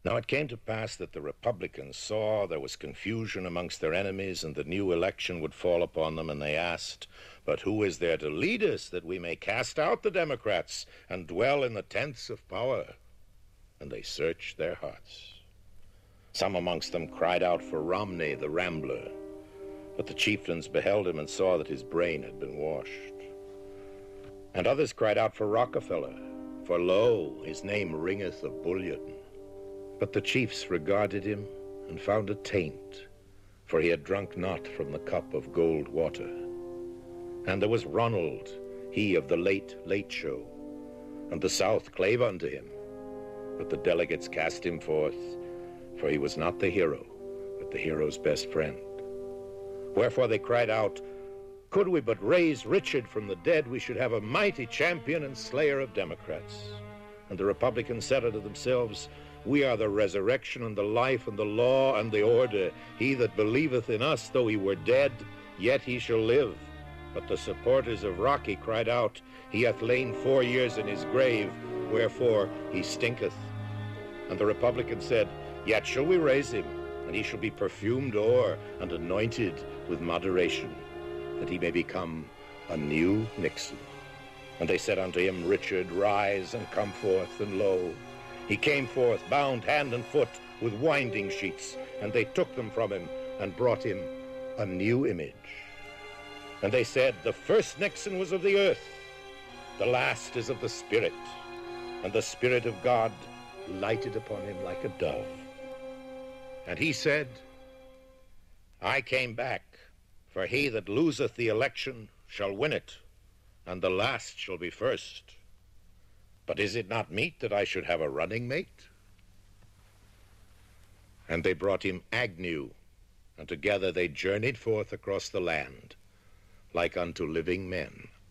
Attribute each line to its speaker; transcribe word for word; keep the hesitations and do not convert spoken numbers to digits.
Speaker 1: Now it came to pass that the Republicans saw there was confusion amongst their enemies, and the new election would fall upon them, and they asked, "But who is there to lead us, that we may cast out the Democrats and dwell in the tents of power?" And they searched their hearts. Some amongst them cried out for Romney, the Rambler, but the chieftains beheld him and saw that his brain had been washed. And others cried out for Rockefeller, for lo, his name ringeth of bullion. But the chiefs regarded him and found a taint, for he had drunk not from the cup of gold water. And there was Ronald, he of the late, late show, and the South clave unto him. But the delegates cast him forth, for he was not the hero, but the hero's best friend. Wherefore they cried out, "Could we but raise Richard from the dead, we should have a mighty champion and slayer of Democrats." And the Republicans said unto themselves, "We are the resurrection and the life and the law and the order. He that believeth in us, though he were dead, yet he shall live." But the supporters of Rocky cried out, "He hath lain four years in his grave, wherefore he stinketh." And the Republicans said, "Yet shall we raise him, and he shall be perfumed o'er and anointed with moderation, that he may become a new Nixon." And they said unto him, "Richard, rise and come forth." And lo, he came forth, bound hand and foot with winding sheets, and they took them from him and brought him a new image. And they said, "The first Nixon was of the earth, the last is of the Spirit." And the Spirit of God lighted upon him like a dove. And he said, "I came back, for he that loseth the election shall win it, and the last shall be first. But is it not meet that I should have a running mate?" And they brought him Agnew, and together they journeyed forth across the land, like unto living men.